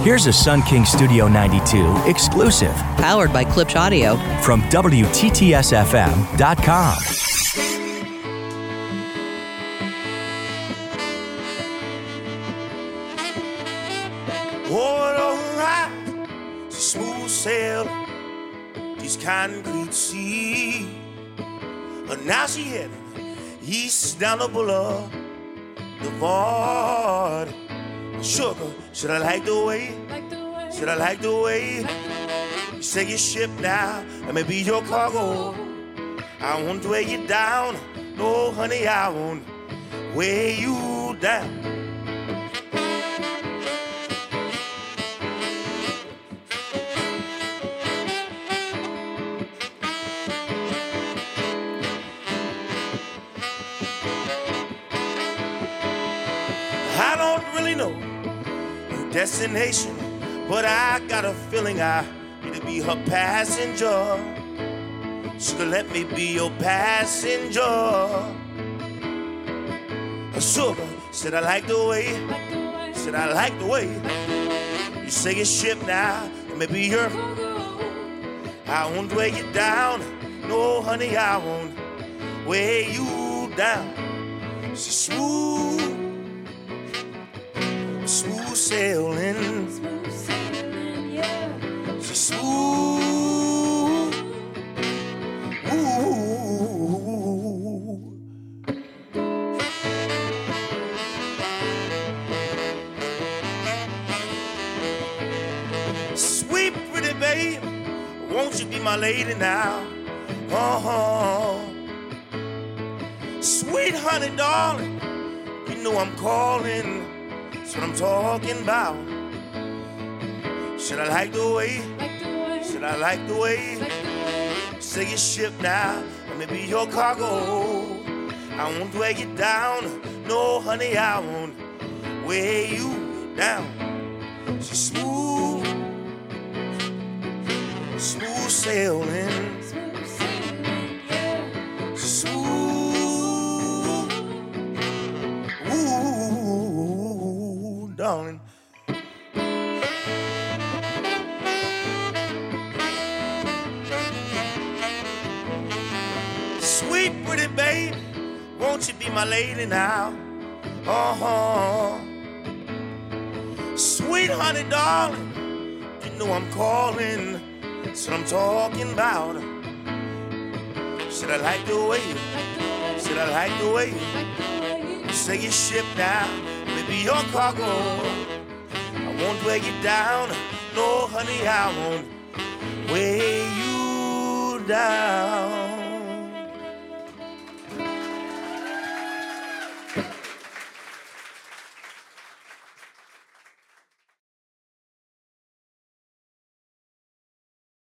Here's a Sun King Studio 92 exclusive Powered by Klipsch Audio. from WTTSFM.com. What a ride, smooth sail, these concrete seas. But now she heading east down the boulevard. Sugar, should I like the way? Should I like the way? You say your ship now, let me be your cargo. I won't weigh you down, no honey, I won't weigh you down. I don't really know your destination, but I got a feeling I need to be her passenger. She could let me be your passenger. Sugar, said I like the way, said I like the way. You say your ship now, let me be your. I won't weigh you down, no honey, I won't weigh you down. She's smooth sailing, she's smooth, ooh. Sweet pretty babe, won't you be my lady now? Sweet honey darling, you know I'm calling. That's what I'm talking about. Should I like the way? Should I like the way? Say your ship now, let me be your cargo. I won't weigh you down, no honey, I won't weigh you down. She's smooth, smooth sailing. Smooth, ooh, darling. Sweet pretty babe, won't you be my lady now? Sweet honey darling, you know I'm calling. That's what I'm talking about. Should I like the way? Should I like the way? You say your ship now, maybe your cargo. I won't weigh you down, no honey, I won't weigh you down.